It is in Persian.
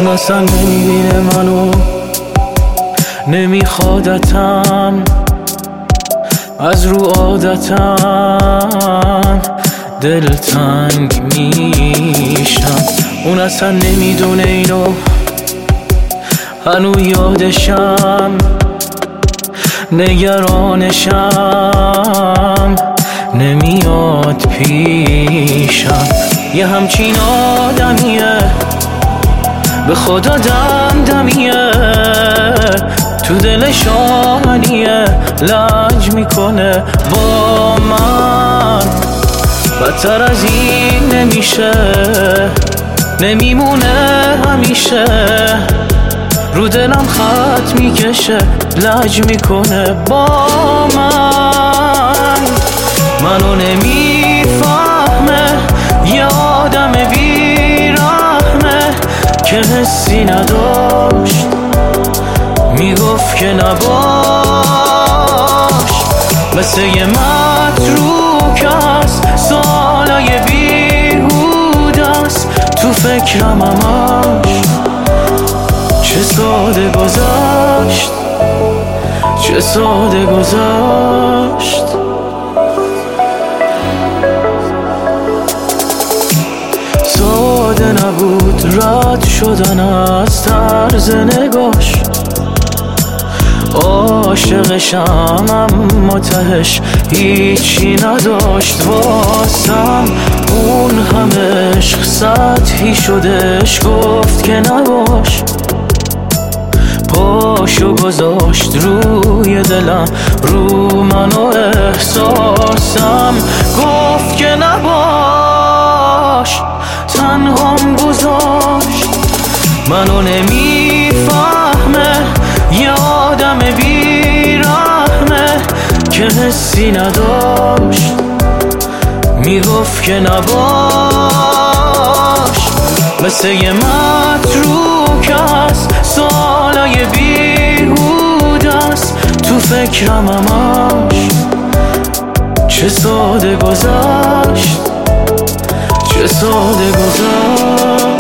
اون اصلا نمیبینه منو، نمیخوادتم، از رو عادتم دلتنگ میشم. اون اصلا نمیدونه اینو، هنو یادشم، نگرانشم، نمیاد پیشم. یه همچین آدمیه، به خدا دمدمیه، تو دلش آهنیه، لج میکنه با من. بدتر از این نمیشه، نمیمونه همیشه، رو دلم خط میکشه، لج میکنه با من. منو نمیفهمه، یه آدم بیرحمه که حسی نداشت، میگفت که نباش، مثل یه متروک است، سالای بیهودست تو فکرم همش. چه ساده گذشت، چه ساده گذشت. ساده نبود رد شدن از طرز نگاش، عاشقشم اما تهش هیچی نداشت واسم. اون همه عشق سطحی شدش، گفت که نباش، پاشو گذاشت روی دلم، رو من و احساسم، گفت که نباش، تنهام گذاشت. منو نمیفهمه، یه آدم بیرحمه که حسی نداشت، میگفت که نباش، مثل یه متروک است، سالای بیهودست تو فکرم همش. چه ساده گذشت، چه ساده گذشت.